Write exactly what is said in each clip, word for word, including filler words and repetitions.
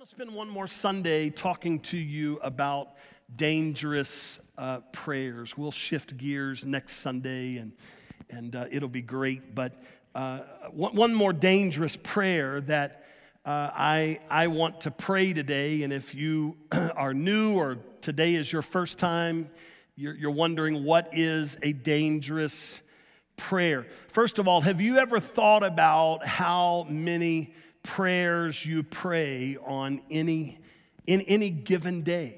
want to spend one more Sunday talking to you about dangerous uh, prayers. We'll shift gears next Sunday, and and uh, it'll be great. But uh, one, one more dangerous prayer that uh, I I want to pray today. And if you are new or today is your first time, you're, you're wondering what is a dangerous prayer. First of all, have you ever thought about how many prayers you pray on any in any given day?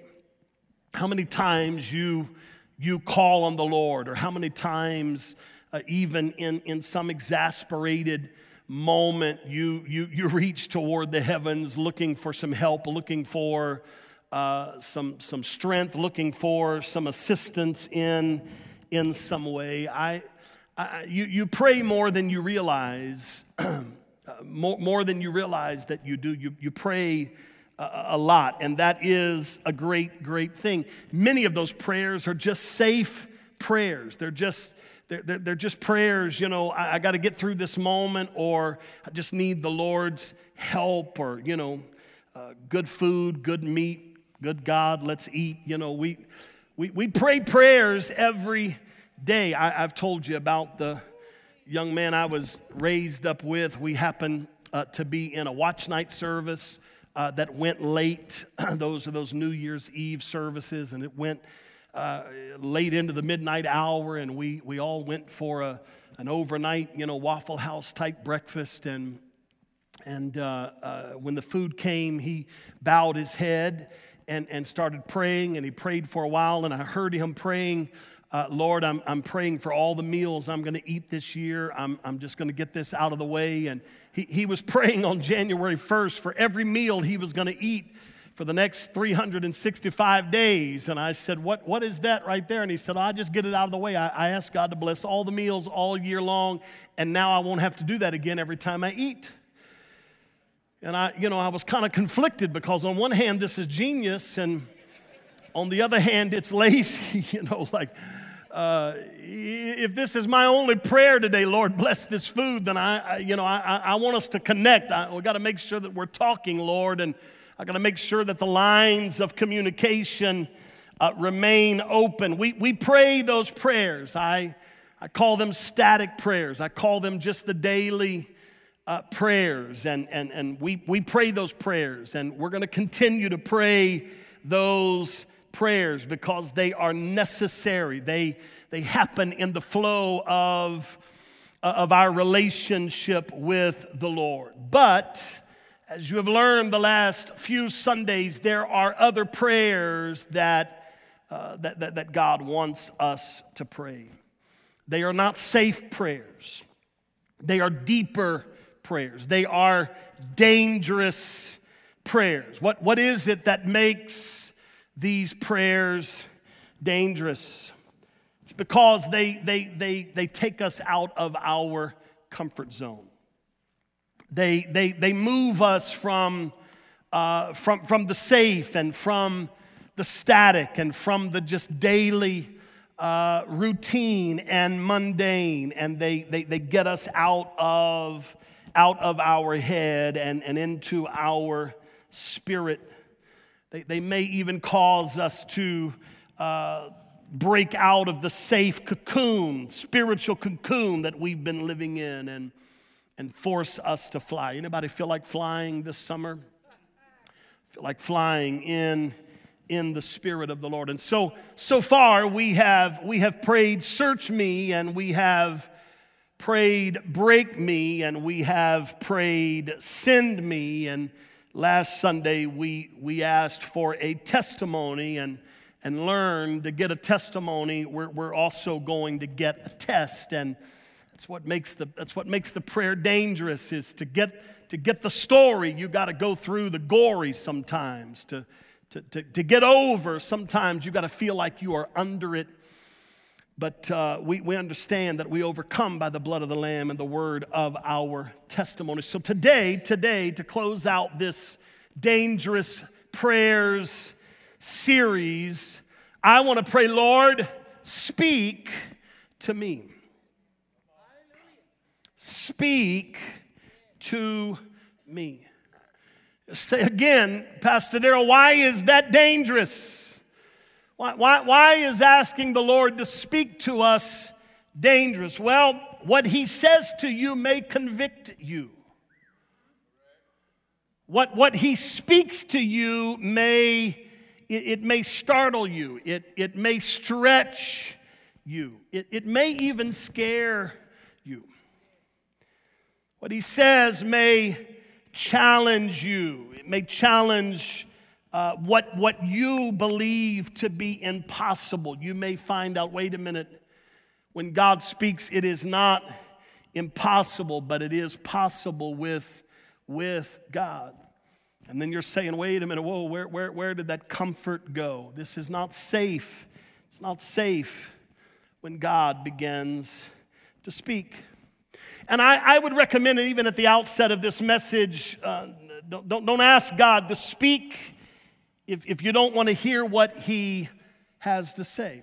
How many times you you call on the Lord, or how many times uh, even in, in some exasperated moment you you you reach toward the heavens looking for some help, looking for uh, some some strength, looking for some assistance in in some way. I, I you you pray more than you realize. Uh, more, more than you realize that you do. You, you pray a, a lot, and that is a great, great thing. Many of those prayers are just safe prayers. They're just they're, they're, they're just prayers, you know, I, I got to get through this moment, or I just need the Lord's help, or, you know, uh, good food, good meat, good God, let's eat. You know, we we, we pray prayers every day. I, I've told you about the young man I was raised up with. We happened uh, to be in a watch night service uh, that went late. Those are those New Year's Eve services, and it went uh, late into the midnight hour, and we we all went for a an overnight, you know, Waffle House type breakfast. And and uh, uh, when the food came, he bowed his head and and started praying, and he prayed for a while, and I heard him praying, Uh, Lord, I'm, I'm praying for all the meals I'm going to eat this year. I'm, I'm just going to get this out of the way. And he, he was praying on January first for every meal he was going to eat for the next three hundred sixty-five days. And I said, what, what is that right there? And he said, I'll just get it out of the way. I, I asked God to bless all the meals all year long, and now I won't have to do that again every time I eat. And I, you know, I was kind of conflicted, because on one hand, this is genius, and on the other hand, it's lazy. You know, like, uh, if this is my only prayer today, Lord, bless this food, then I, I you know, I, I want us to connect. I, we got to make sure that we're talking, Lord, and I got to make sure that the lines of communication uh, remain open. We we pray those prayers. I I call them static prayers. I call them just the daily uh, prayers, and and and we we pray those prayers, and we're going to continue to pray those prayers because they are necessary. They they happen in the flow of, of our relationship with the Lord. But as you have learned the last few Sundays, there are other prayers that, uh, that, that, that God wants us to pray. They are not safe prayers. They are deeper prayers. They are dangerous prayers. What, what is it that makes these prayers dangerous? It's because they they they they take us out of our comfort zone. They they they move us from uh, from from the safe, and from the static, and from the just daily uh, routine and mundane, and they they they get us out of out of our head and and into our spirit. They, they may even cause us to uh, break out of the safe cocoon, spiritual cocoon that we've been living in, and, and force us to fly. Anybody feel like flying this summer? Feel like flying in, in the Spirit of the Lord. And so, so far we have, we have prayed, search me, and we have prayed, break me, and we have prayed, send me. And last Sunday, we we asked for a testimony, and, and learned to get a testimony, we're, we're also going to get a test. And that's what makes the that's what makes the prayer dangerous, is to get to get the story, you got to go through the gory sometimes. To, to, to, to get over, sometimes you got to feel like you are under it. But uh, we, we understand that we overcome by the blood of the Lamb and the word of our testimony. So today, today, to close out this dangerous prayers series, I want to pray, Lord, speak to me. Speak to me. Say again, Pastor Darrell, why is that dangerous? Why, why, why is asking the Lord to speak to us dangerous? Well, what he says to you may convict you. What, what he speaks to you may, it, it may startle you. It, it may stretch you. It, it may even scare you. What he says may challenge you. It may challenge uh, what, what you believe to be impossible. You may find out, wait a minute, when God speaks, it is not impossible, but it is possible with, with God. And then you're saying, wait a minute, whoa, where, where, where did that comfort go? This is not safe. It's not safe when God begins to speak. And I, I would recommend, even at the outset of this message, uh, don't, don't, don't ask God to speak if, if you don't want to hear what he has to say.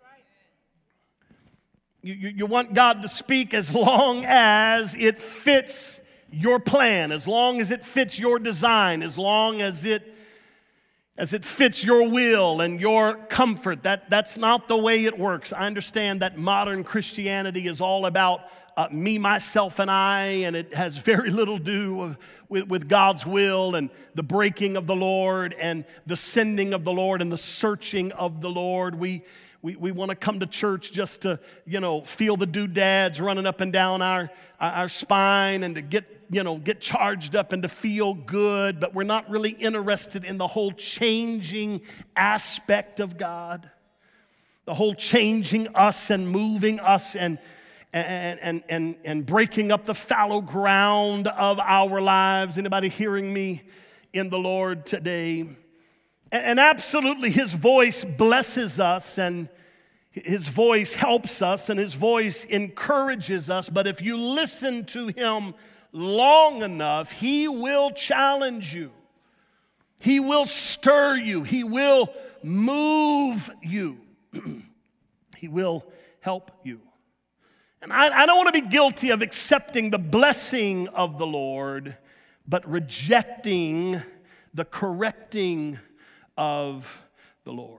You, you, you want God to speak as long as it fits your plan, as long as it fits your design, as long as it as it fits your will and your comfort. That, that's not the way it works. I understand that modern Christianity is all about uh, me, myself, and I, and it has very little to do with, with God's will and the breaking of the Lord and the sending of the Lord and the searching of the Lord. We We, we want to come to church just to, you know, feel the doodads running up and down our, our spine and to get, you know, get charged up and to feel good, but we're not really interested in the whole changing aspect of God, the whole changing us and moving us and, and, and, and, and breaking up the fallow ground of our lives. Anybody hearing me in the Lord today? And absolutely, his voice blesses us, and his voice helps us, and his voice encourages us. But if you listen to him long enough, he will challenge you. He will stir you. He will move you. He will help you. And I, I don't want to be guilty of accepting the blessing of the Lord, but rejecting the correcting of the Lord.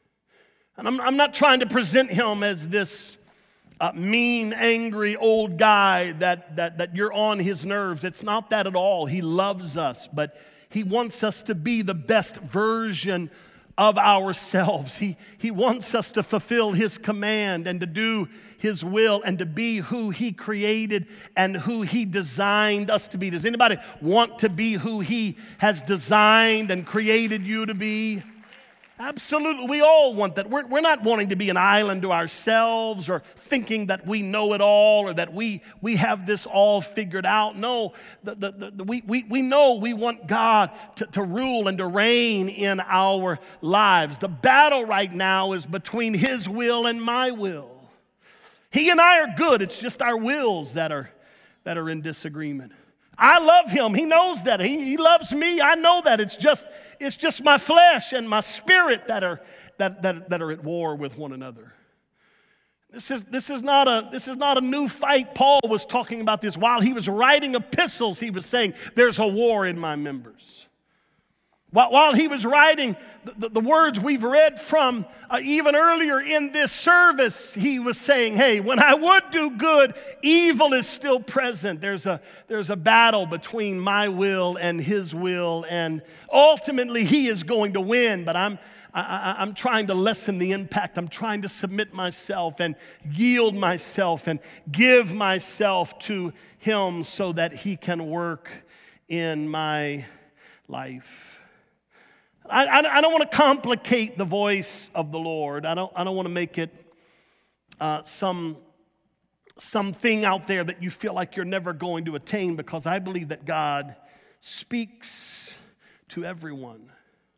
And I'm, I'm not trying to present him as this uh, mean, angry old guy that, that, that you're on his nerves. It's not that at all. He loves us, but he wants us to be the best version of ourselves. He, he wants us to fulfill his command and to do his will and to be who he created and who he designed us to be. Does anybody want to be who he has designed and created you to be? Absolutely. We all want that. We're, we're not wanting to be an island to ourselves or thinking that we know it all or that we, we have this all figured out. No, the, the, the, the, we, we, we know we want God to, to rule and to reign in our lives. The battle right now is between his will and my will. He and I are good. It's just our wills that are, that are in disagreement. I love him. He knows that. He, he loves me. I know that. It's just, it's just my flesh and my spirit that are, that, that, that are at war with one another. This is, this, is not a, this is not a new fight. Paul was talking about this while he was writing epistles. He was saying, there's a war in my members. While, while he was writing the, the, the words we've read from uh, even earlier in this service, he was saying, hey, when I would do good, evil is still present. There's a, there's a battle between my will and his will, and ultimately he is going to win, but I'm, I, I, I'm trying to lessen the impact. I'm trying to submit myself and yield myself and give myself to him so that he can work in my life. I, I, I don't want to complicate the voice of the Lord. I don't, I don't want to make it uh, some, something out there that you feel like you're never going to attain, because I believe that God speaks to everyone.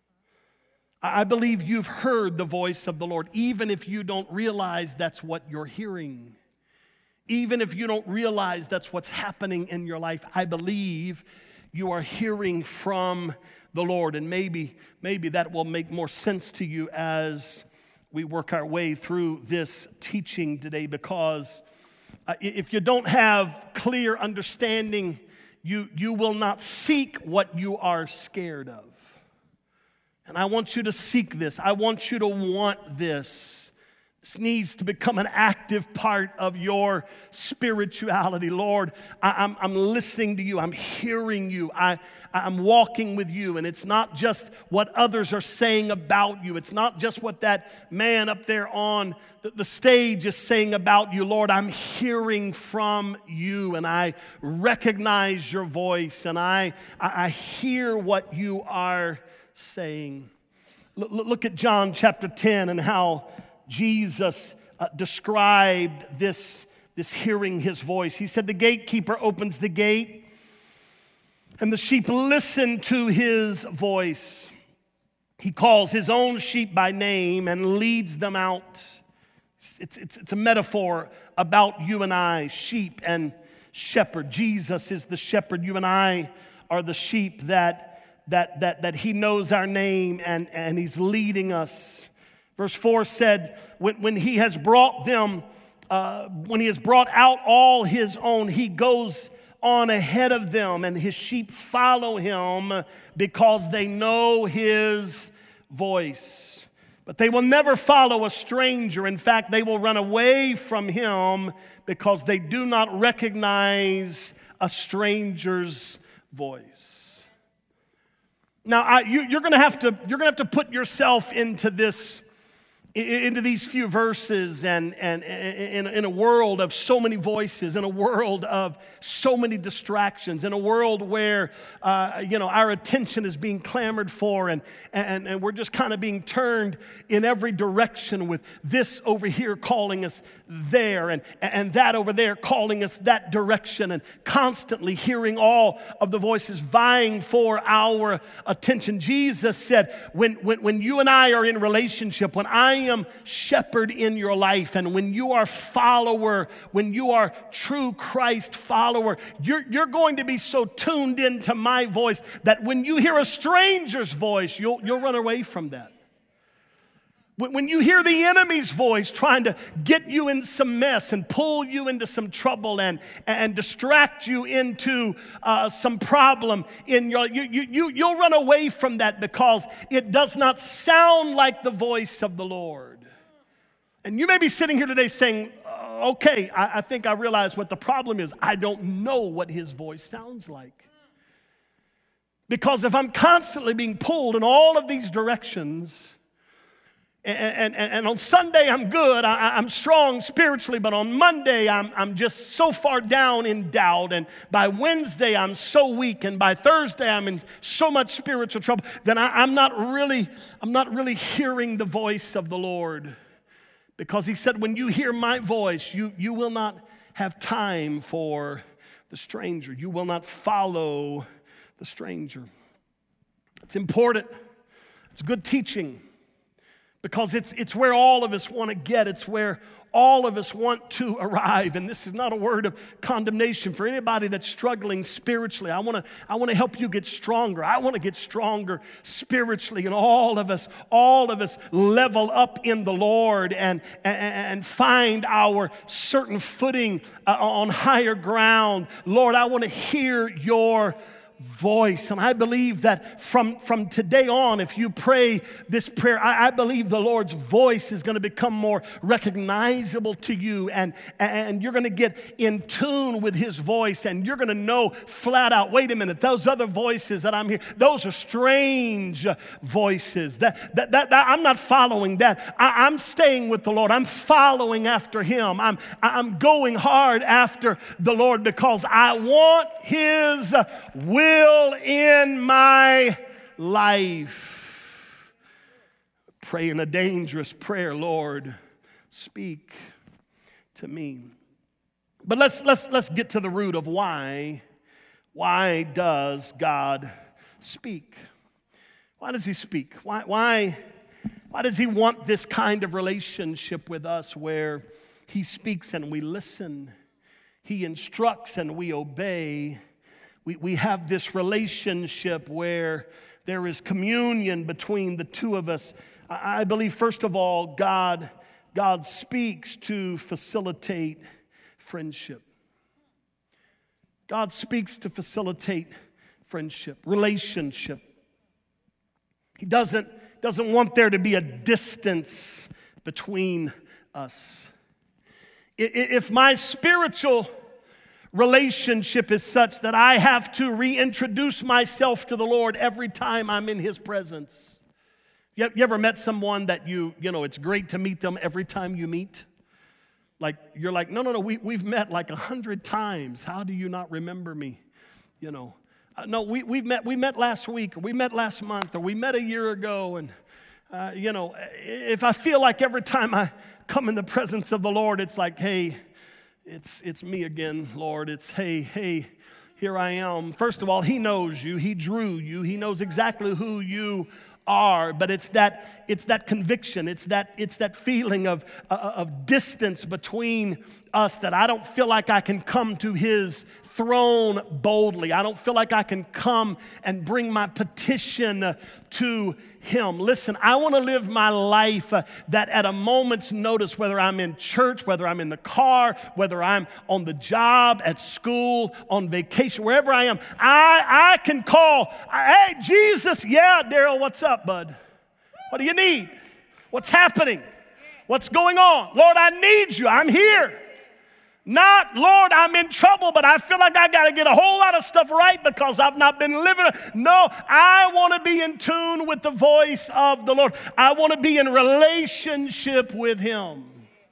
I, I believe you've heard the voice of the Lord, even if you don't realize that's what you're hearing. Even if you don't realize that's what's happening in your life, I believe you are hearing from the Lord, and maybe, maybe that will make more sense to you as we work our way through this teaching today, because uh, if you don't have clear understanding you, you will not seek what you are scared of. And I want you to seek this. I want you to want this. This needs to become an active part of your spirituality. Lord, I, I'm, I'm listening to you. I'm hearing you. I, I'm walking with you. And it's not just what others are saying about you. It's not just what that man up there on the, the stage is saying about you. Lord, I'm hearing from you. And I recognize your voice. And I, I, I hear what you are saying. L- look at John chapter ten and how Jesus uh, described this, this hearing his voice. He said, the gatekeeper opens the gate, and the sheep listen to his voice. He calls his own sheep by name and leads them out. It's, it's, it's a metaphor about you and I, sheep and shepherd. Jesus is the shepherd. You and I are the sheep that, that, that, that he knows our name, and, and he's leading us. Verse four said, when, when he has brought them, uh, when he has brought out all his own, he goes on ahead of them, and his sheep follow him because they know his voice. But they will never follow a stranger. In fact, they will run away from him because they do not recognize a stranger's voice. Now, I, you, you're going to have to you're going to have to put yourself into this. Into these few verses, and, and, and in, in a world of so many voices, in a world of so many distractions, in a world where uh, you know our attention is being clamored for, and, and, and we're just kind of being turned in every direction, with this over here calling us there, and, and that over there calling us that direction, and constantly hearing all of the voices vying for our attention. Jesus said, when, when, when you and I are in relationship, when I am shepherd in your life, and when you are follower, when you are true Christ follower, you're, you're going to be so tuned into my voice that when you hear a stranger's voice, you'll, you'll run away from that. When, when you hear the enemy's voice trying to get you in some mess and pull you into some trouble and, and distract you into uh, some problem in your, you, you, you, you'll run away from that because it does not sound like the voice of the Lord. And you may be sitting here today saying, okay, I, I think I realize what the problem is. I don't know what his voice sounds like. Because if I'm constantly being pulled in all of these directions, and, and, and on Sunday I'm good, I, I'm strong spiritually, but on Monday I'm, I'm just so far down in doubt, and by Wednesday I'm so weak, and by Thursday I'm in so much spiritual trouble, then I, I'm not really, I'm not really hearing the voice of the Lord. Because he said, when you hear my voice, you, you will not have time for the stranger. You will not follow the stranger. It's important. It's good teaching. Because it's, it's where all of us want to get. It's where all of us want to arrive. And this is not a word of condemnation for anybody that's struggling spiritually. I want to I want to help you get stronger. I want to get stronger spiritually. And all of us, all of us level up in the Lord and, and, and find our certain footing uh, on higher ground. Lord, I want to hear your voice. And I believe that from, from today on, if you pray this prayer, I, I believe the Lord's voice is going to become more recognizable to you, and, and you're going to get in tune with his voice, and you're going to know flat out, wait a minute, those other voices that I'm hearing, those are strange voices. That, that, that, that I'm not following that. I, I'm staying with the Lord. I'm following after him. I'm, I'm going hard after the Lord because I want his will in my life. Praying a dangerous prayer, Lord, speak to me. But let's let's let's get to the root of why. Why does God speak? Why does he speak? Why why why does he want this kind of relationship with us where he speaks and we listen, he instructs and we obey? We, we have this relationship where there is communion between the two of us. I, I believe, first of all, God, God speaks to facilitate friendship. God speaks to facilitate friendship, relationship. He doesn't, doesn't want there to be a distance between us. If my spiritual relationship is such that I have to reintroduce myself to the Lord every time I'm in His presence. You ever met someone that you, you know, it's great to meet them every time you meet? Like, you're like, no, no, no, we, we've met like a hundred times. How do you not remember me? You know, uh, no, we, we met, we met last week, or we met last month, or we met a year ago. And, uh, you know, if I feel like every time I come in the presence of the Lord, it's like, hey, It's it's me again, Lord. It's, hey, hey, here I am. First of all, He knows you. He drew you. He knows exactly who you are. But it's that it's that conviction. It's that it's that feeling of uh, of distance between us that I don't feel like I can come to His throne boldly. I don't feel like I can come and bring my petition to Him. Listen, I want to live my life uh, that at a moment's notice, whether I'm in church, whether I'm in the car, whether I'm on the job, at school, on vacation, wherever I am, I, I can call, hey, Jesus, yeah, Daryl, what's up, bud? What do you need? What's happening? What's going on? Lord, I need you. I'm here. Not, Lord, I'm in trouble, but I feel like I got to get a whole lot of stuff right because I've not been living. No, I want to be in tune with the voice of the Lord. I want to be in relationship with Him.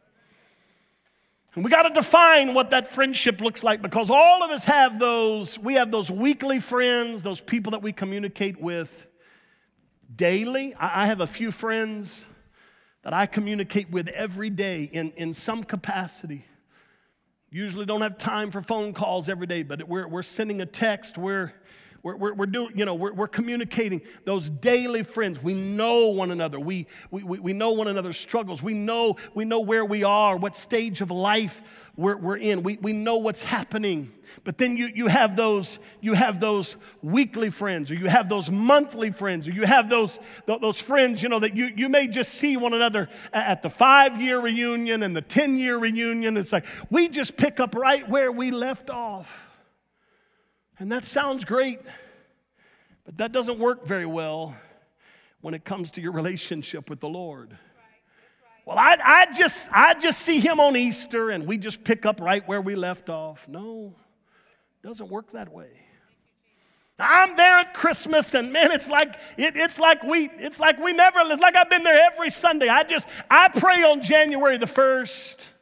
And we got to define what that friendship looks like, because all of us have those, we have those weekly friends, those people that we communicate with daily. I have a few friends that I communicate with every day in, in some capacity. Usually don't have time for phone calls every day, but we're, we're sending a text. We're, we're, we're, we're doing, you know, we're, we're communicating. Those daily friends. We know one another. We, we, we know one another's struggles. We know, we know where we are, what stage of life we're, we're in. We, we know what's happening. But then you, you have those you have those weekly friends, or you have those monthly friends, or you have those those friends, you know, that you, you may just see one another at the five-year reunion and the ten-year reunion. It's like we just pick up right where we left off. And that sounds great, but that doesn't work very well when it comes to your relationship with the Lord. Well, I, I just I just see Him on Easter and we just pick up right where we left off. No. Doesn't work that way. I'm there at Christmas, and man, it's like it, it's like we it's like we never it's like I've been there every Sunday. I just I pray on January the first.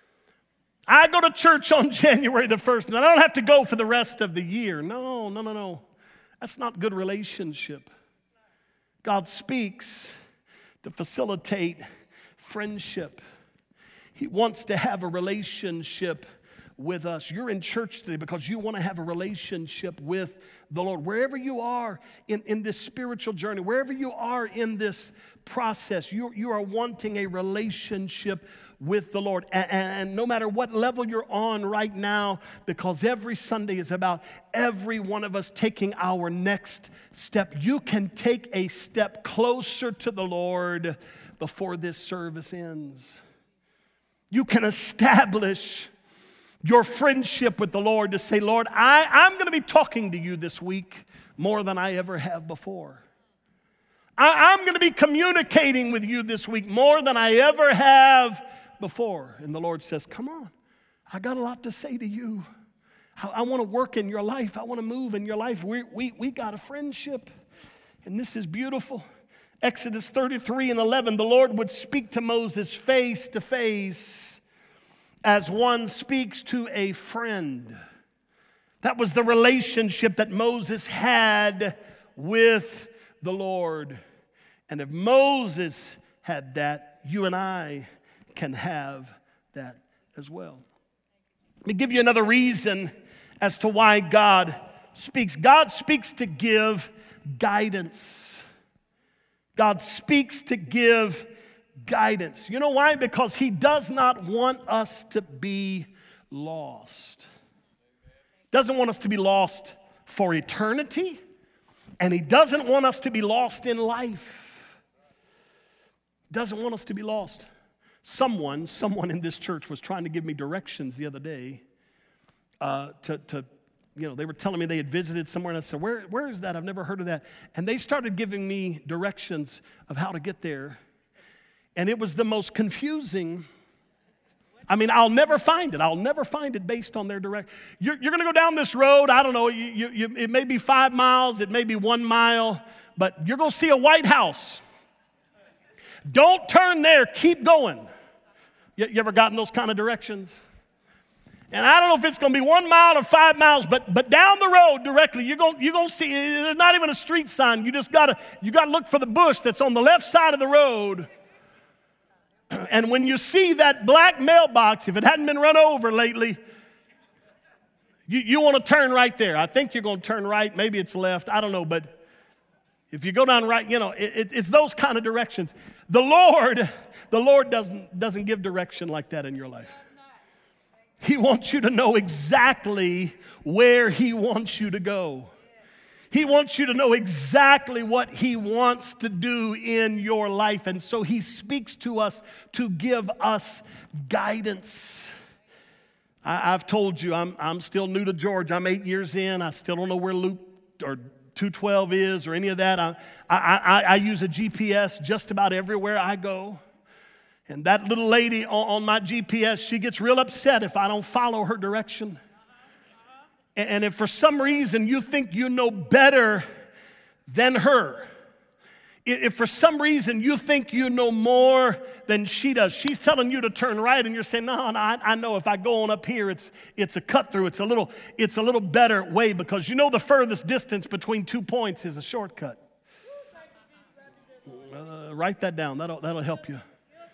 I go to church on January the first, and I don't have to go for the rest of the year. No, no, no, no. That's not good relationship. God speaks to facilitate friendship. He wants to have a relationship with us. You're in church today because you want to have a relationship with the Lord. Wherever you are in, in this spiritual journey, wherever you are in this process, you, you are wanting a relationship with the Lord. And, and no matter what level you're on right now, because every Sunday is about every one of us taking our next step. You can take a step closer to the Lord before this service ends. You can establish your friendship with the Lord to say, Lord, I, I'm going to be talking to you this week more than I ever have before. I, I'm going to be communicating with you this week more than I ever have before. And the Lord says, come on, I got a lot to say to you. I, I want to work in your life. I want to move in your life. We, we, we got a friendship, and this is beautiful. Exodus thirty-three and eleven, the Lord would speak to Moses face to face, as one speaks to a friend. That was the relationship that Moses had with the Lord. And if Moses had that, you and I can have that as well. Let me give you another reason as to why God speaks. God speaks to give guidance. God speaks to give guidance. You know why? Because He does not want us to be lost. Doesn't want us to be lost for eternity, and He doesn't want us to be lost in life. Doesn't want us to be lost. Someone, someone in this church was trying to give me directions the other day uh, to, to you know, they were telling me they had visited somewhere, and I said, where, where is that? I've never heard of that. And they started giving me directions of how to get there. And it was the most confusing. I mean, I'll never find it. I'll never find it based on their direct. You're, you're going to go down this road. I don't know. You, you, you, it may be five miles. It may be one mile. But you're going to see a White House. Don't turn there. Keep going. You, you ever gotten those kind of directions? And I don't know if it's going to be one mile or five miles, but but down the road directly, you're going you're going to see. There's not even a street sign. You just gotta you gotta look for the bush that's on the left side of the road. And when you see that black mailbox, if it hadn't been run over lately, you you want to turn right there. I think you're going to turn right. Maybe it's left. I don't know, but if you go down right, you know it, it, it's those kind of directions. The Lord, the Lord doesn't doesn't give direction like that in your life. He wants you to know exactly where He wants you to go. He wants you to know exactly what He wants to do in your life. And so He speaks to us to give us guidance. I, I've told you, I'm, I'm still new to Georgia. I'm eight years in. I still don't know where Loop or two twelve is or any of that. I, I, I, I use a G P S just about everywhere I go. And that little lady on my G P S, she gets real upset if I don't follow her direction. And if for some reason you think you know better than her, if for some reason you think you know more than she does, she's telling you to turn right and you're saying, no, no, I know if I go on up here, it's it's a cut through. It's a little, it's a little better way because you know the furthest distance between two points is a shortcut. Uh, write that down. That'll, that'll help you.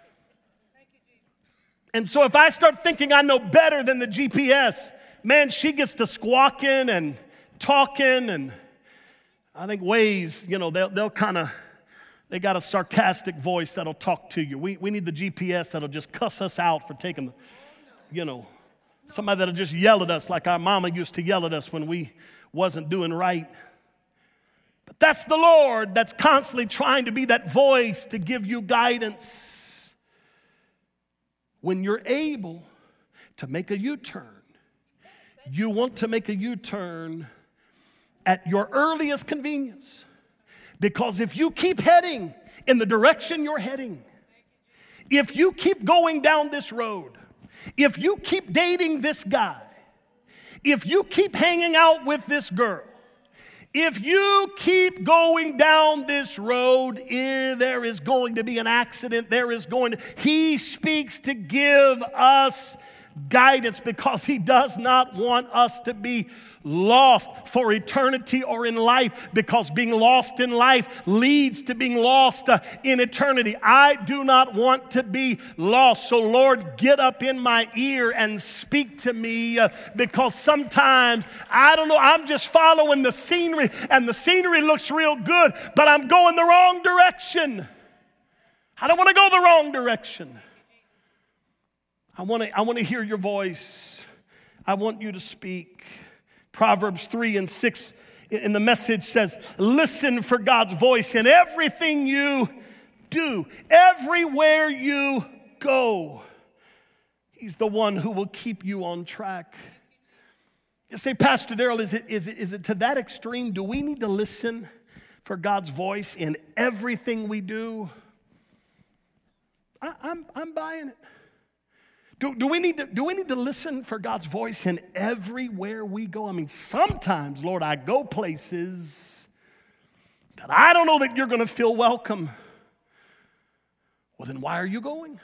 And so if I start thinking I know better than the G P S, man, she gets to squawking and talking. And I think Waze, you know, they'll, they'll kind of, they got a sarcastic voice that'll talk to you. We, we need the G P S that'll just cuss us out for taking, the, you know, somebody that'll just yell at us like our mama used to yell at us when we wasn't doing right. But that's the Lord that's constantly trying to be that voice to give you guidance. When you're able to make a U-turn, you want to make a U-turn at your earliest convenience. Because if you keep heading in the direction you're heading, if you keep going down this road, if you keep dating this guy, if you keep hanging out with this girl, if you keep going down this road, eh, there is going to be an accident. There is going to, He speaks to give us guidance because He does not want us to be lost for eternity or in life, because being lost in life leads to being lost uh, in eternity. I do not want to be lost. So Lord, get up in my ear and speak to me uh, because sometimes, I don't know, I'm just following the scenery and the scenery looks real good, but I'm going the wrong direction. I don't want to go the wrong direction. I want to I want to hear your voice. I want you to speak. Proverbs three and six in the Message says, listen for God's voice in everything you do, everywhere you go. He's the one who will keep you on track. You say, Pastor Darrell, is it, is it, is it to that extreme? Do we need to listen for God's voice in everything we do? I, I'm, I'm buying it. Do, do, we need to, do we need to listen for God's voice in everywhere we go? I mean, sometimes, Lord, I go places that I don't know that you're going to feel welcome. Well, then why are you going?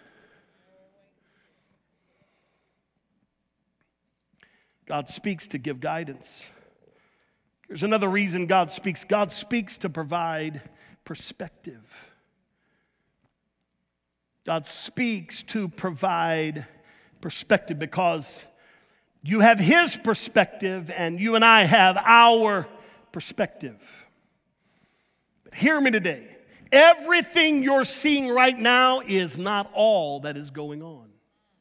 God speaks to give guidance. Here's another reason God speaks. God speaks to provide perspective. God speaks to provide perspective because you have His perspective and you and I have our perspective. But hear me today. Everything you're seeing right now is not all that is going on.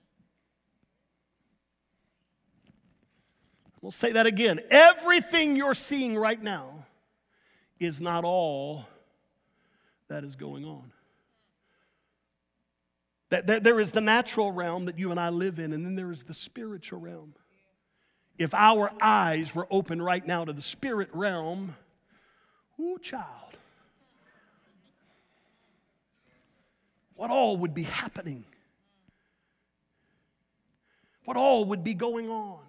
We'll say that again. Everything you're seeing right now is not all that is going on. That there is the natural realm that you and I live in, and then there is the spiritual realm. if our eyes were open right now to the spirit realm, ooh, child, what all would be happening? What all would be going on?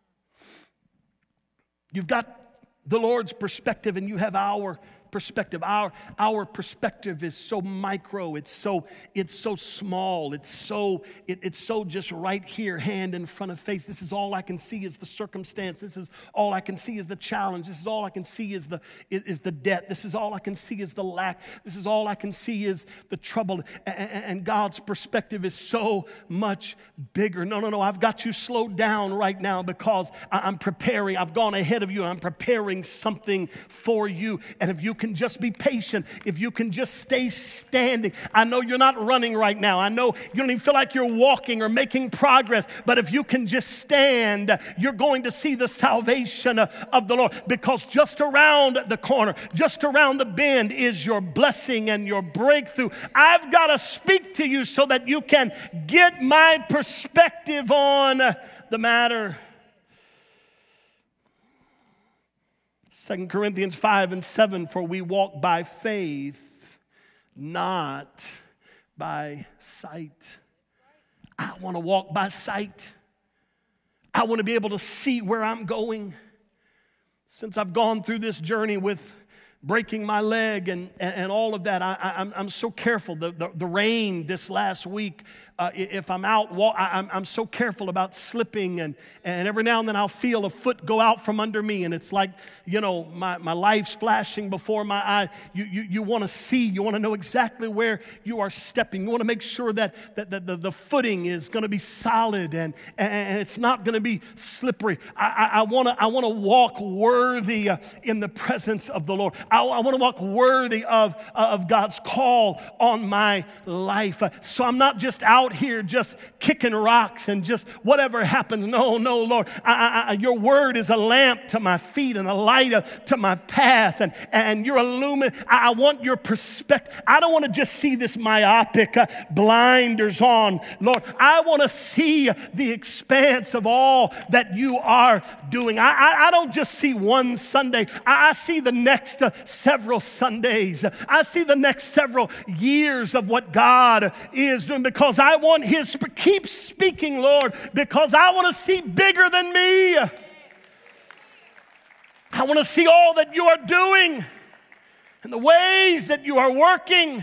You've got the Lord's perspective and you have our perspective. Our, our perspective is so micro, it's so, it's so small, it's so, it, it's so just right here, hand in front of face. This is all I can see is the circumstance. This is all I can see is the challenge. This is all I can see is the, is, is the debt. This is all I can see is the lack. This is all I can see is the trouble. And, and God's perspective is so much bigger. No, no, no, I've got you slowed down right now because I'm preparing. I've gone ahead of you and I'm preparing something for you. And if you can just be patient, if you can just stay standing. I know you're not running right now. I know you don't even feel like you're walking or making progress, but if you can just stand, you're going to see the salvation of the Lord, because just around the corner, just around the bend is your blessing and your breakthrough. I've got to speak to you so that you can get my perspective on the matter. Second Corinthians five and seven, for we walk by faith, not by sight. I want to walk by sight. I want to be able to see where I'm going. Since I've gone through this journey with breaking my leg and, and, and all of that, I, I, I'm, I'm so careful. The, the, the rain this last week, uh, if I'm out, walk, I, I'm, I'm so careful about slipping, and, and every now and then I'll feel a foot go out from under me, and it's like, you know, my, my life's flashing before my eye. You, you, you want to see, you want to know exactly where you are stepping. You want to make sure that, that, that the, the footing is going to be solid and, and it's not going to be slippery. I, I, I want to I want to walk worthy uh, in the presence of the Lord. I, I want to walk worthy of, uh, of God's call on my life. Uh, so I'm not just out here just kicking rocks and just whatever happens. No, no, Lord. I, I, your word is a lamp to my feet and a light uh, to my path. And, and you're illuminating. I, I want your perspective. I don't want to just see this myopic uh, blinders on, Lord. I want to see the expanse of all that you are doing. I, I, I don't just see one Sunday. I, I see the next uh, several Sundays. I see the next several years of what God is doing, because I want his, keep speaking, Lord, because I want to see bigger than me. I want to see all that you are doing and the ways that you are working.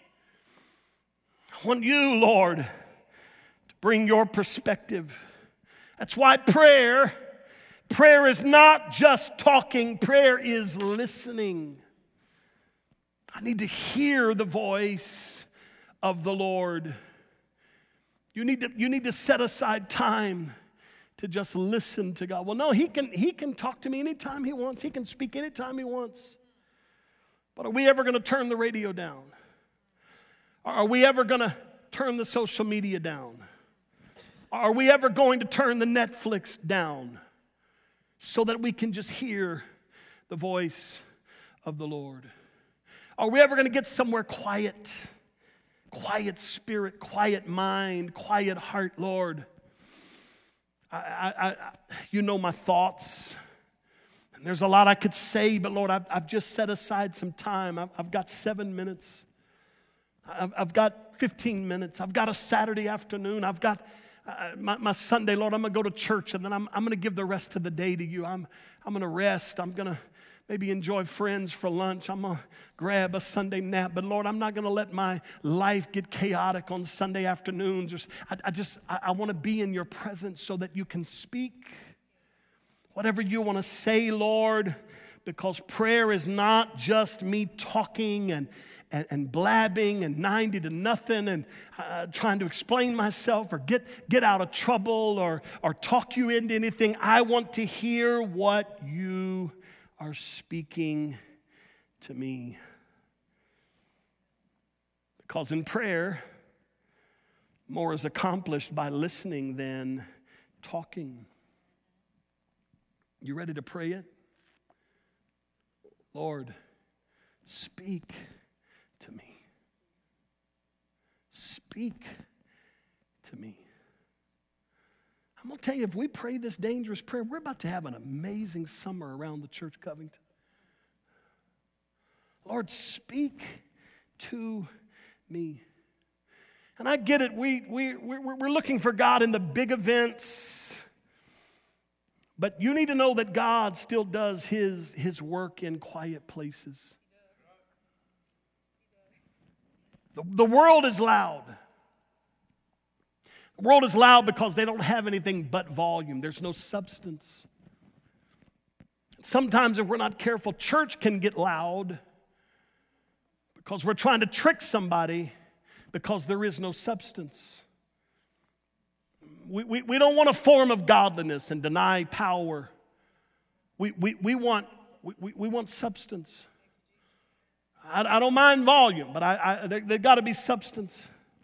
I want you, Lord, to bring your perspective. That's why prayer, prayer is not just talking, prayer is listening. I need to hear the voice of the Lord. You need to, you need to set aside time to just listen to God. Well, no, he can, he can talk to me anytime he wants. He can speak anytime he wants. But are we ever going to turn the radio down? Are we ever going to turn the social media down? Are we ever going to turn the Netflix down so that we can just hear the voice of the Lord? Are we ever going to get somewhere quiet? Quiet spirit, quiet mind, quiet heart, Lord. I, I, I, you know my thoughts. And there's a lot I could say, but Lord, I've, I've just set aside some time. I've, I've got seven minutes. I've, I've got fifteen minutes. I've got a Saturday afternoon. I've got uh, my, my Sunday, Lord. I'm going to go to church, and then I'm, I'm going to give the rest of the day to you. I'm, I'm going to rest. I'm going to maybe enjoy friends for lunch. I'm going to grab a Sunday nap. But Lord, I'm not going to let my life get chaotic on Sunday afternoons. Or, I, I just, I, I want to be in your presence so that you can speak whatever you want to say, Lord, because prayer is not just me talking and, and, and blabbing and ninety to nothing and uh, trying to explain myself or get, get out of trouble or, or talk you into anything. I want to hear what you are speaking to me. Because in prayer, more is accomplished by listening than talking. You ready to pray it? Lord, speak to me. Speak to me. I'm going to tell you, if we pray this dangerous prayer, we're about to have an amazing summer around the church, Covington. Lord, speak to me. And I get it. We, we, we're, we're looking for God in the big events. But you need to know that God still does his, his work in quiet places. The, the world is loud. The world is loud because they don't have anything but volume. There's no substance. Sometimes if we're not careful, church can get loud because we're trying to trick somebody because there is no substance. We, we, we don't want a form of godliness and deny power. We, we, we, want, we, we want substance. I, I don't mind volume, but I, I, there, there's got to be substance.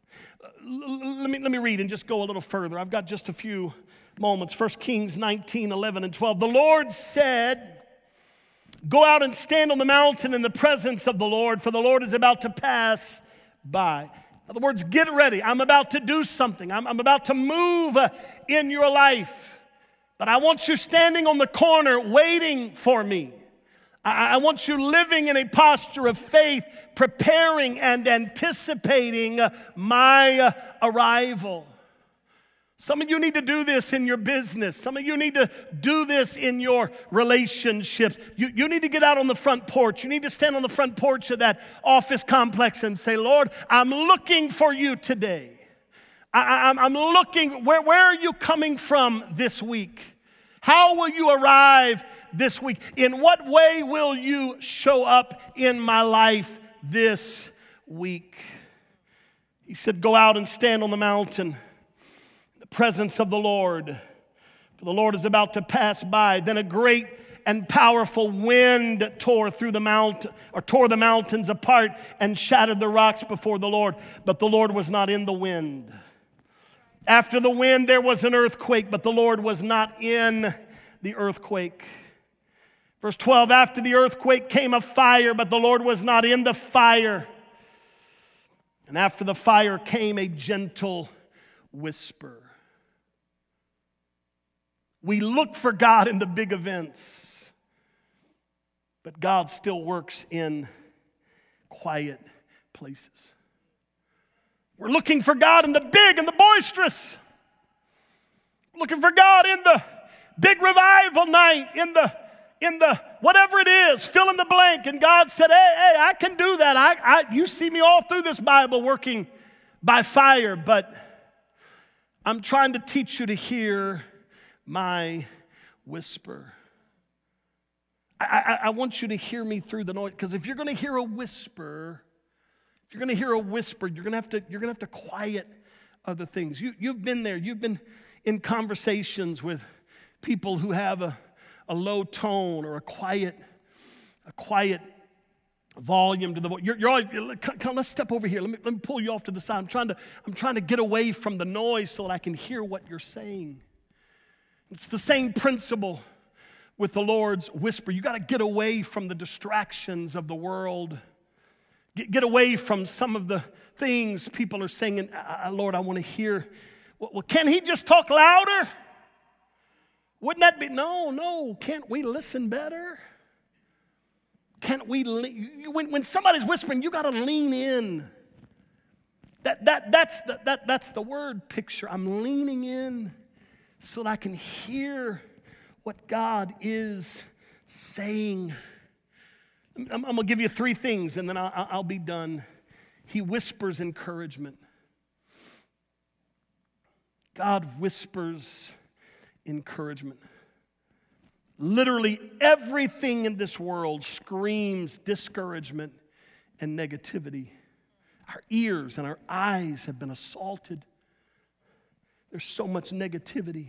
Let me, let me read and just go a little further. I've got just a few moments. First Kings nineteen, eleven, and twelve. The Lord said, go out and stand on the mountain in the presence of the Lord, for the Lord is about to pass by. In other words, get ready. I'm about to do something. I'm, I'm about to move in your life. But I want you standing on the corner waiting for me. I, I want you living in a posture of faith, preparing and anticipating my arrival. Some of you need to do this in your business. Some of you need to do this in your relationships. You, you need to get out on the front porch. You need to stand on the front porch of that office complex and say, Lord, I'm looking for you today. I, I, I'm looking, where, where are you coming from this week? How will you arrive this week? In what way will you show up in my life this week? He said, go out and stand on the mountain. Presence of the Lord, for the Lord is about to pass by. Then a great and powerful wind tore through the mountain, or tore the mountains apart and shattered the rocks before the Lord. But the Lord was not in the wind. After the wind, there was an earthquake, but the Lord was not in the earthquake. Verse twelve, after the earthquake came a fire, but the Lord was not in the fire. And after the fire came a gentle whisper. We look for God in the big events, but God still works in quiet places. We're looking for God in the big and the boisterous. We're looking for God in the big revival night, in the, in the whatever it is, fill in the blank. And God said, hey, hey, I can do that. I, I, you see me all through this Bible working by fire, but I'm trying to teach you to hear my whisper. I, I, I want you to hear me through the noise, because if you're going to hear a whisper, if you're going to hear a whisper, you're going to have to you're going to have to quiet other things. You you've been there. You've been in conversations with people who have a, a low tone or a quiet a quiet volume to the voice. You're, you're always, let's step over here. Let me let me pull you off to the side. I'm trying to I'm trying to get away from the noise so that I can hear what you're saying. It's the same principle with the Lord's whisper. You got to get away from the distractions of the world. Get, get away from some of the things people are saying, Lord, I want to hear. Well, can he just talk louder? Wouldn't that be? No, no. Can't we listen better? Can't we? Le- when, when somebody's whispering, you got to lean in. That, that, that's, the, that, that's the word picture. I'm leaning in so that I can hear what God is saying. I'm, I'm going to give you three things, and then I'll, I'll be done. He whispers encouragement. God whispers encouragement. Literally everything in this world screams discouragement and negativity. Our ears and our eyes have been assaulted. There's so much negativity.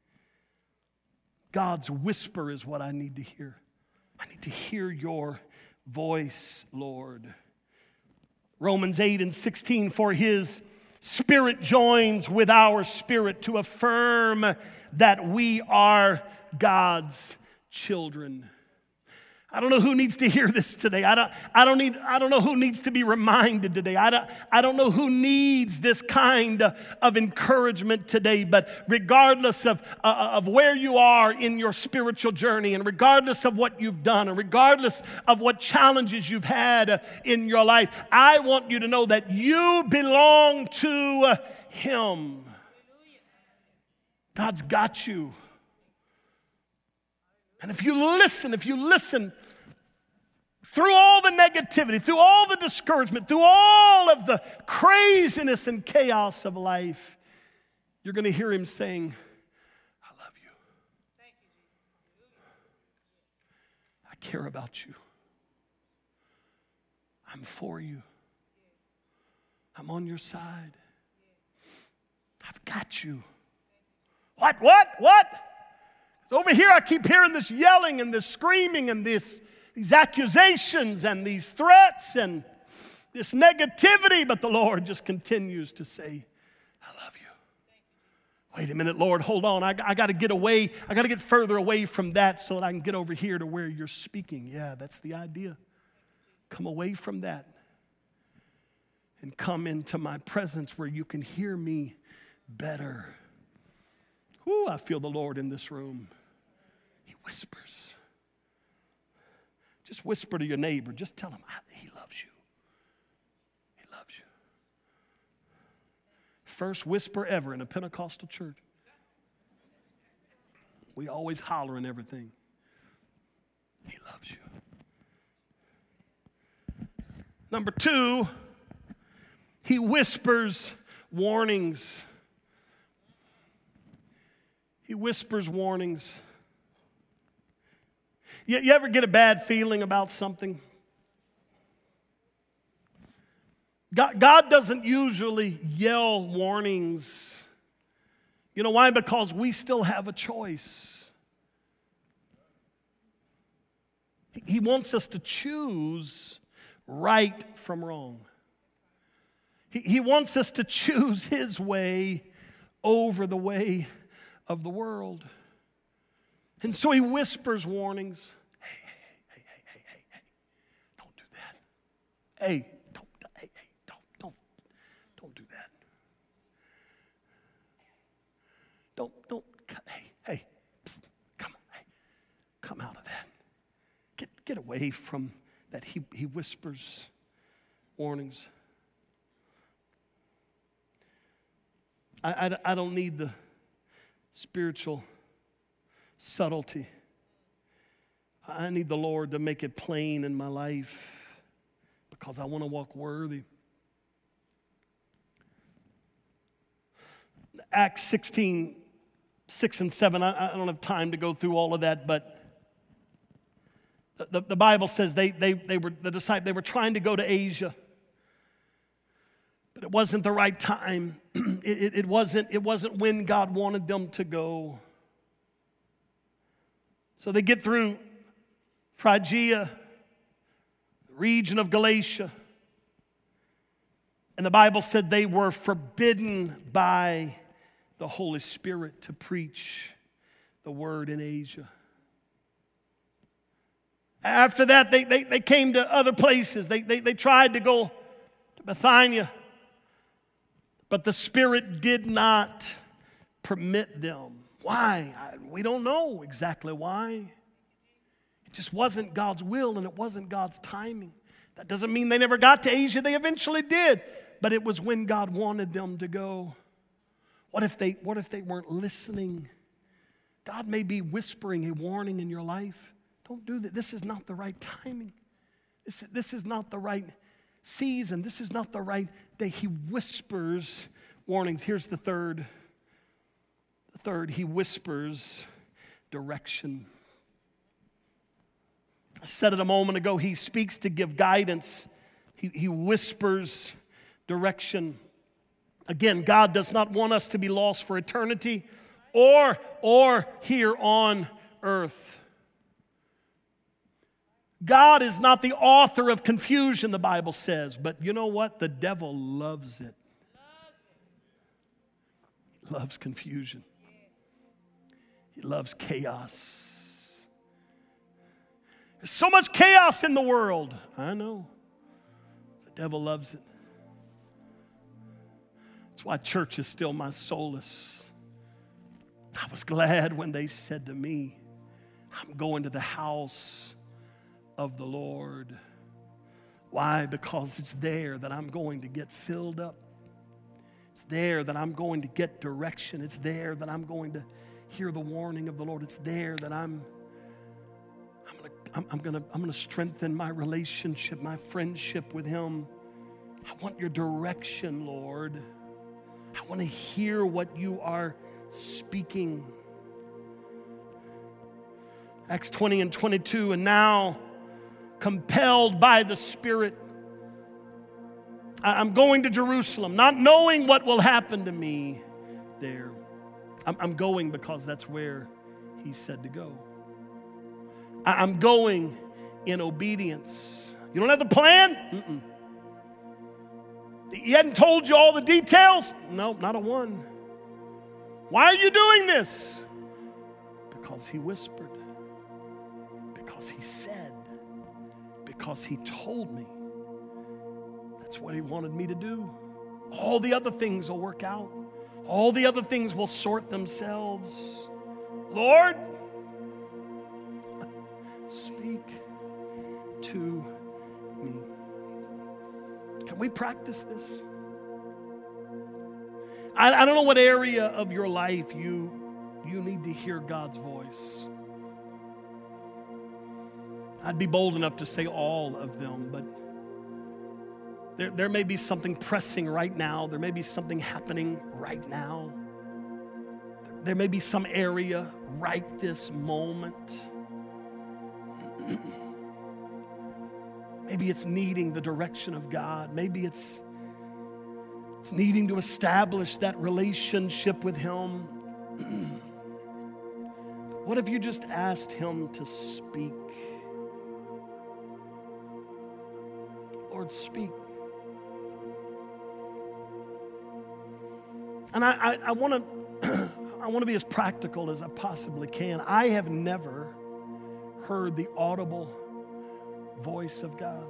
God's whisper is what I need to hear. I need to hear your voice, Lord. Romans eight and sixteen, for his spirit joins with our spirit to affirm that we are God's children. I don't know who needs to hear this today. I don't, I don't, need, I don't know who needs to be reminded today. I don't, I don't know who needs this kind of, of encouragement today. But regardless of, uh, of where you are in your spiritual journey, and regardless of what you've done, and regardless of what challenges you've had uh, in your life, I want you to know that you belong to uh, Him. God's got you. And if you listen, if you listen through all the negativity, through all the discouragement, through all of the craziness and chaos of life, you're going to hear Him saying, I love you. Thank you, Jesus. I care about you. I'm for you. I'm on your side. I've got you. What, what, what? Over here I keep hearing this yelling and this screaming and this, these accusations and these threats and this negativity, but the Lord just continues to say, I love you. Wait a minute, Lord, hold on. I, I got to get away. I got to get further away from that so that I can get over here to where you're speaking. Yeah, that's the idea. Come away from that and come into my presence where you can hear me better. Whew, I feel the Lord in this room. He whispers. Just whisper to your neighbor. Just tell him, He loves you. He loves you. First whisper ever in a Pentecostal church. We always holler and everything. He loves you. Number two, He whispers warnings. He whispers warnings. You, you ever get a bad feeling about something? God, God doesn't usually yell warnings. You know why? Because we still have a choice. He wants us to choose right from wrong. He, he wants us to choose His way over the way of the world. And so He whispers warnings. Hey, hey, hey, hey, hey, hey, hey. Don't do that. Hey, don't, hey, hey, don't, don't, don't do that. Don't, don't, hey, hey, psst, come, hey, come out of that. Get, get away from that. He, he whispers warnings. I, I, I don't need the spiritual subtlety. I need the Lord to make it plain in my life because I want to walk worthy. Acts sixteen, six and seven, I, I don't have time to go through all of that, but the, the, the Bible says they, they, they were, the disciples, they were trying to go to Asia. But it wasn't the right time. it, it, it, wasn't, it wasn't when God wanted them to go. So they get through Phrygia, the region of Galatia. And the Bible said they were forbidden by the Holy Spirit to preach the word in Asia. After that, they, they, they came to other places. They, they, they tried to go to Bithynia. But the Spirit did not permit them. Why? We don't know exactly why. It just wasn't God's will and it wasn't God's timing. That doesn't mean they never got to Asia. They eventually did. But it was when God wanted them to go. What if they, what if they weren't listening? God may be whispering a warning in your life. Don't do that. This is not the right timing. This, this is not the right season. This is not the right day. He whispers warnings. Here's the third. The third, He whispers direction. I said it a moment ago. He speaks to give guidance. He, he whispers direction. Again, God does not want us to be lost for eternity or, or here on earth. God is not the author of confusion, the Bible says. But you know what? The devil loves it. He loves confusion. He loves chaos. There's so much chaos in the world. I know. The devil loves it. That's why church is still my solace. I was glad when they said to me, I'm going to the house of the Lord. Why? Because it's there that I'm going to get filled up. It's there that I'm going to get direction. It's there that I'm going to hear the warning of the Lord. It's there that I'm I'm gonna, I'm, I'm gonna, I'm gonna strengthen my relationship, my friendship with Him. I want your direction, Lord. I want to hear what you are speaking. Acts twenty and twenty-two, and now, compelled by the Spirit, I'm going to Jerusalem, not knowing what will happen to me there. I'm going because that's where He said to go. I'm going in obedience. You don't have the plan? Mm-mm. He hadn't told you all the details? No, not a one. Why are you doing this? Because He whispered. Because He said. Because He told me. That's what He wanted me to do. All the other things will work out. All the other things will sort themselves. Lord, speak to me. Can we practice this? I, I don't know what area of your life you, you need to hear God's voice. I'd be bold enough to say all of them, but there, there may be something pressing right now. There may be something happening right now. There may be some area right this moment. Maybe it's needing the direction of God. Maybe it's, it's needing to establish that relationship with Him. What if you just asked Him to speak? Lord, speak. And I, I, I want to I want to be as practical as I possibly can. I have never heard the audible voice of God.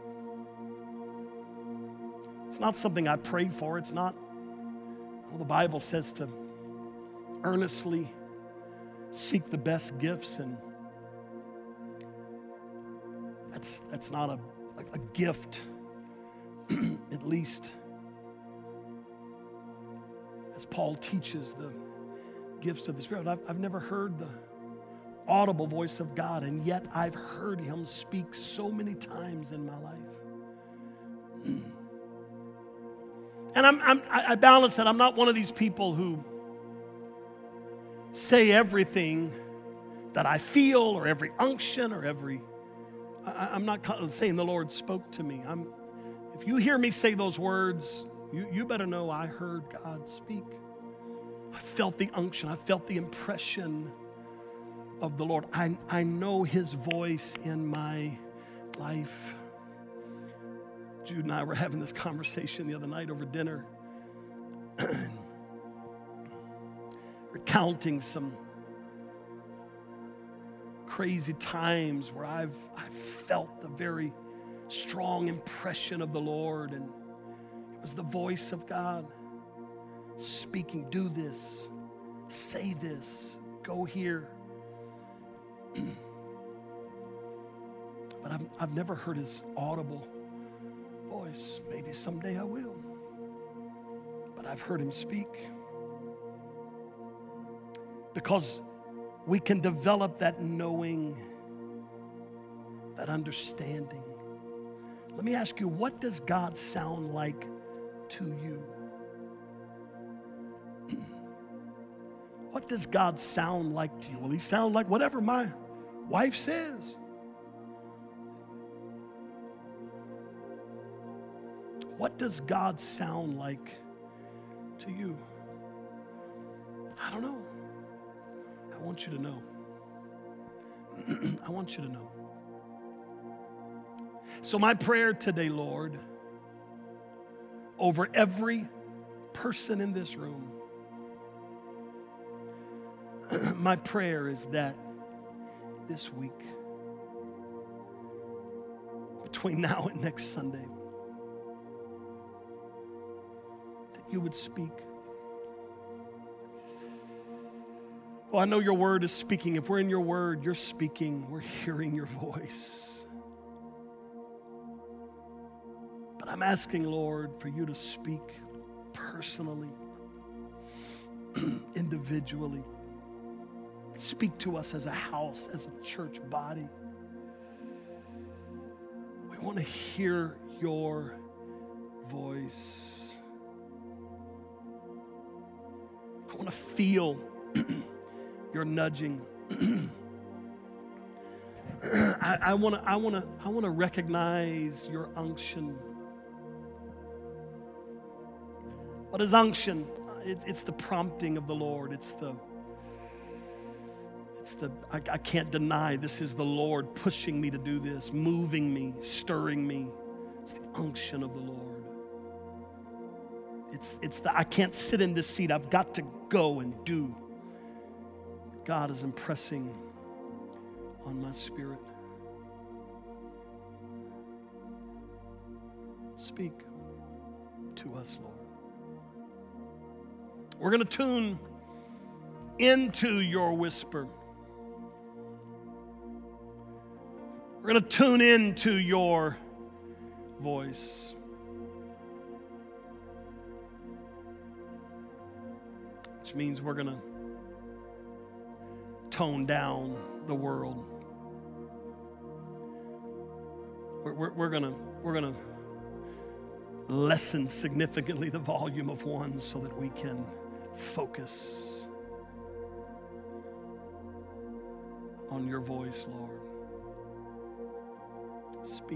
It's not something I pray for. It's not, well, the Bible says to earnestly seek the best gifts, and that's that's not a, a, a gift, at least as Paul teaches the gifts of the Spirit. I've, I've never heard the audible voice of God, and yet I've heard Him speak so many times in my life. And I'm, I'm, I balance that. I'm not one of these people who say everything that I feel, or every unction, or every, I, I'm not saying the Lord spoke to me. I'm, if you hear me say those words, you, you better know I heard God speak. I felt the unction. I felt the impression of the Lord. I, I know His voice in my life. Jude and I were having this conversation the other night over dinner, recounting some crazy times where I've, I've felt the very strong impression of the Lord, and it was the voice of God speaking, do this, say this, go here. But I've, I've never heard His audible voice. Maybe someday I will. But I've heard Him speak. Because we can develop that knowing, that understanding. Let me ask you, what does God sound like to you? What does God sound like to you? Will He sound like whatever my wife says? What does God sound like to you? I don't know. I want you to know. I want you to know. So my prayer today, Lord, over every person in this room, my prayer is that this week between now and next Sunday. That you would speak. Well, I know your word is speaking. If we're in your word, you're speaking. We're hearing your voice. But I'm asking, Lord, for you to speak personally, individually. Speak to us as a house, as a church body. We want to hear your voice. I want to feel your nudging. I, I want to I want to I want to recognize your unction. What is unction? It, it's the prompting of the Lord. It's the It's the, I, I can't deny this is the Lord pushing me to do this, moving me, stirring me. It's the unction of the Lord. It's, it's the, I can't sit in this seat. I've got to go and do. God is impressing on my spirit. Speak to us, Lord. We're going to tune into your whisper. We're going to tune into your voice. Which means we're going to tone down the world. We're, we're, we're going to we're going to lessen significantly the volume of one so that we can focus on your voice, Lord. Speak.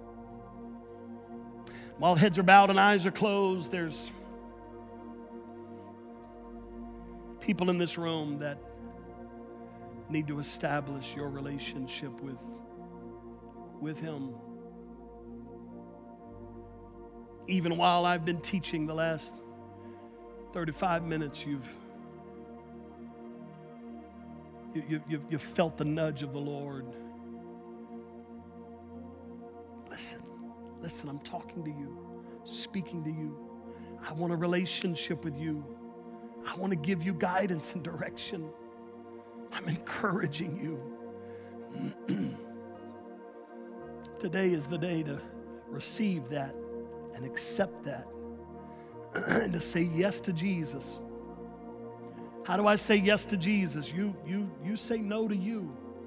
While heads are bowed and eyes are closed, there's people in this room that need to establish your relationship with, with Him. Even while I've been teaching the last thirty-five minutes, you've you, you, you've, you've felt the nudge of the Lord. Listen, listen, I'm talking to you, speaking to you. I want a relationship with you. I want to give you guidance and direction. I'm encouraging you. Today is the day to receive that and accept that and to say yes to Jesus. How do I say yes to Jesus? You, you, you say no to you.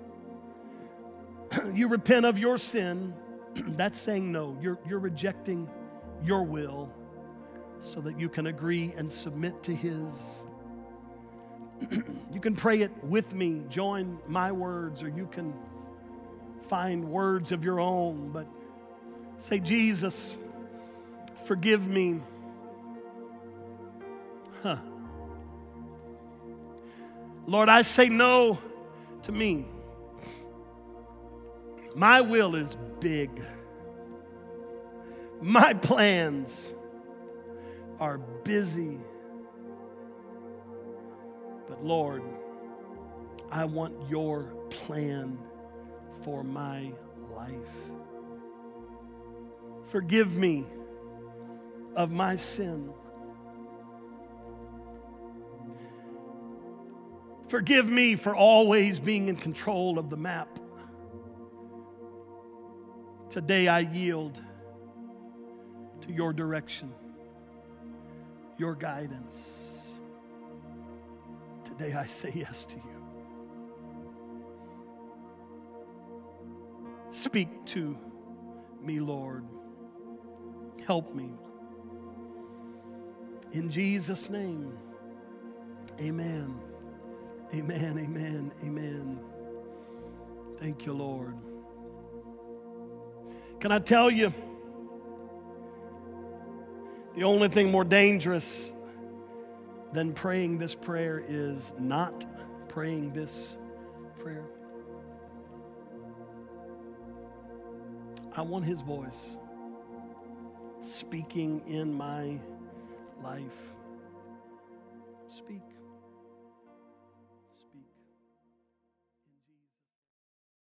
You repent of your sin. That's saying no. You're, you're rejecting your will so that you can agree and submit to His. You can pray it with me. Join my words, or you can find words of your own. But say, Jesus, forgive me. Huh. Lord, I say no to me. My will is big. My plans are busy. But Lord, I want your plan for my life. Forgive me of my sin. Forgive me for always being in control of the map. Today I yield to your direction, your guidance. Today I say yes to you. Speak to me, Lord. Help me. In Jesus' name, amen. Amen, amen, amen. Thank you, Lord. Can I tell you, the only thing more dangerous than praying this prayer is not praying this prayer. I want His voice speaking in my life. Speak.